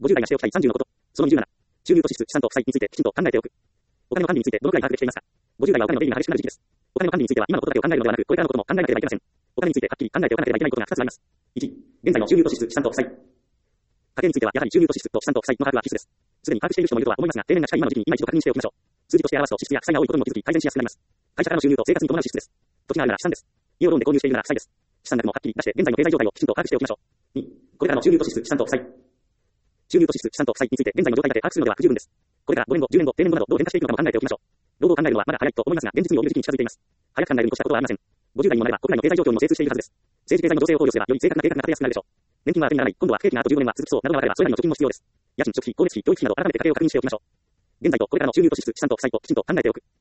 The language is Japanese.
50代がしておきたい30のこと。その27。収入と支出、資産と負債についてきちんと考えておく。お金の管理についてどのくらい把握できていますか？ 50 代はお金の出入りが激しくなる時期です。お金の管理については今のことだけを考えるのではなく、これからのことも考えなければいけません。お金についてはっきり考えておかなければいけないことが2つあります。1、現在の収入と支出、資産と負債。家計についてはやはり収入と支出と資産と負債の把握は必須です。すでに把握している人もいるとは思いますが、定年が近い今の時期に今一度確認しておきましょう。数字として表すと支出や負債が多いことにも気づき改善しやすくなります。会社からの収入と生活に伴う支出です。時があるなら資産です。家をローンで購入しているなら負債です。資産額もはっきり出して現在の経済状態をきちんと把握しておきましょう。2、これからの収入と支出、資産と負債。収入と支出、資産と負債について現在の状態だけ把握するのでは不十分です。これから5年後、10年後、定年後などどう変化していくのかも考えておきましょう。老後を考えるのはまだ早いと思いますが、現実に降りる時期に近づいています。早く考えるに越したことはありません。50代にもなれば国内の経済状況にも精通しているはずです。政治経済の情勢を考慮すればより正確な計画が立てやすくなるでしょう。年金は当てにならない、今度は不景気があと15年は続きそうなどが分かればそれなりの貯金も必要です。家賃、食費、光熱費、教育費など改めて家計を確認しておきましょう。現在とこれからの収入と支出、資産と負債をきちんと考えておく。